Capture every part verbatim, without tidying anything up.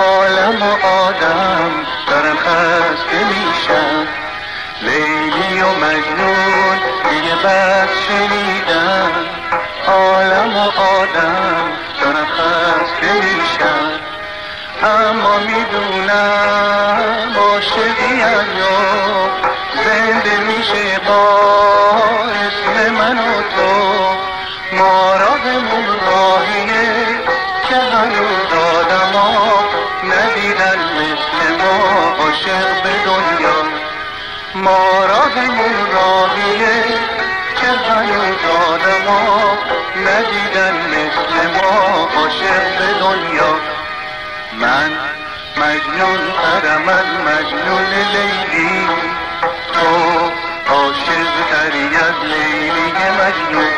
عالم و آدم دارن خسته میشن، لیلی و مجنون دیگه بس شنیدن. عالم و آدم دارن خسته میشن، اما میدونم عاشقی ایام زنده میشه با اسم من و تو. ما راهمون راهیه که هنوز آدما ندیدن مثل ما عاشق به دنیا. ما راهمون راهیه که هنوز آدما ندیدن مثل ما عاشق به دنیا. من مجنون ترم از مجنون لیلی، تو عاشق تری از لیلی مجنون.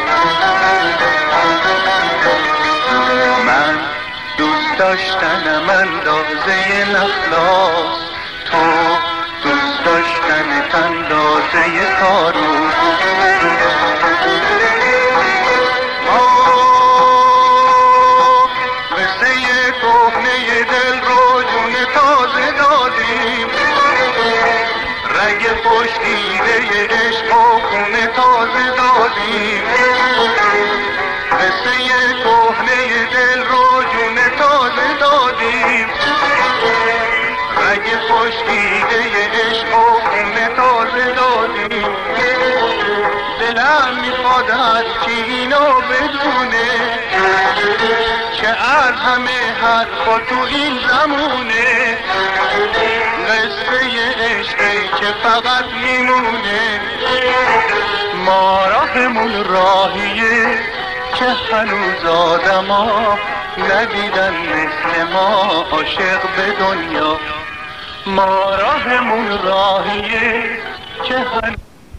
من دوست داشتنم اندازه نخلاص، تو دوست داشتنت اندازه کارو. رگ پشتیده عشق و خون تازه دادیم، قصه کهنه دل رو جون تازه دادیم. رگ پشتیده عشق و خون تازه دادیم. دلم میخواد هر کی اینو بدونه که از همه حرفا تو این زمونه قصه عشقی که فقط میمونه. ما راهمون راهیه که هنوز آدما ندیدن مثل ما عاشق به دنیا. ما راهمون راهیه که هنوز